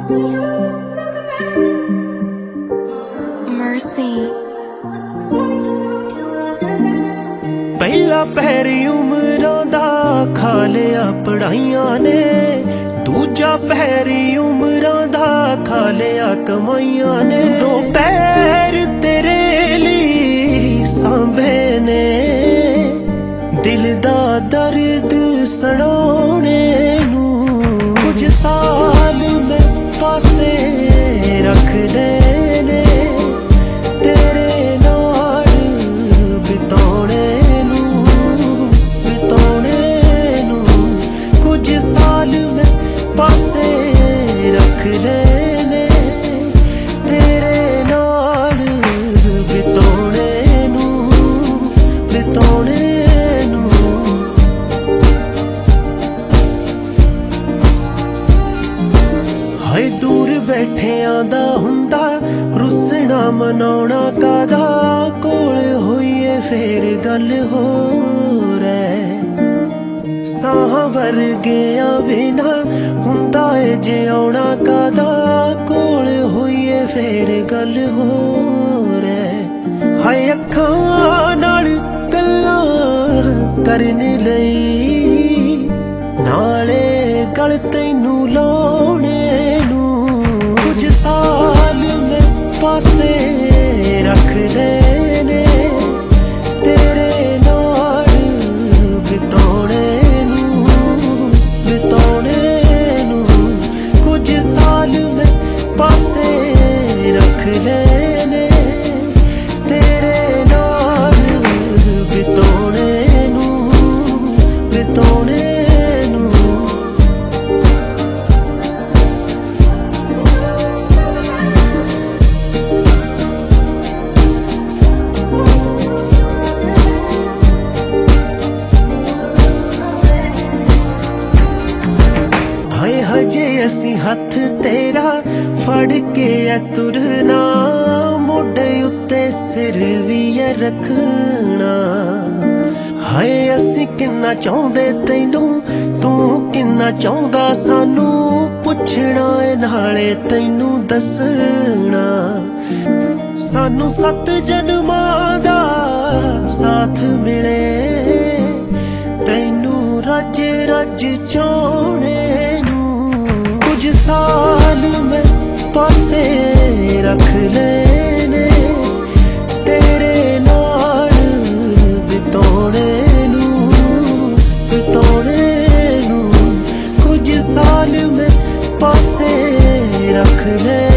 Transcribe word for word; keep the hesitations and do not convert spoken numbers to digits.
Mercy। पहला पैरी उमरां दा खा लिया पढ़ाइयां ने, दूजा पैरी उमरां दा खा लिया कमाइयां ने। दो पैर तेरे लिए सांभे ने, दिल दा दर्द सड़ाने नू कुछ साल में पासे रख देने, तेरे नाल बिताने नू बिताने नू कुछ साल में पासे रख देने, तेरे नाल बिताने नू बिताने नू। हाय दूर बैठियां दा हुंदा रुसना मनाउणा कादा, कोल होईए फेर गल होर ऐ। साह वर्गियां बिना हुंदा ए जे आउणा कादा, कोल होईए फेर गल होर ऐ। हाय अखां नाल गल्लां करन लई, नाले गल तैनू लाउणे नू कुछ साल में पासे रख देने, तेरे नाल बिताने नू बिताने नू कुछ साल में पासे रख देने, तेरे नाल बिताने नू बिताने नू। हाय हजे असी हथ तेरा फड़ के ऐ तुरना, मोढे उत्ते सिर भी ऐ रखना। हाय असी किन्ना चाहुंदे तैनू, तू किन्ना चाहुंदा सानू, पुछना ए नाले तैनू दसना। सानू सत जन्मां दा साथ मिले, तैनू रज रज चाहणे नू कुछ साल में पासे रख लेने, तेरे नाल बिताने नू बिताने नू कुछ साल में पासे रख ले।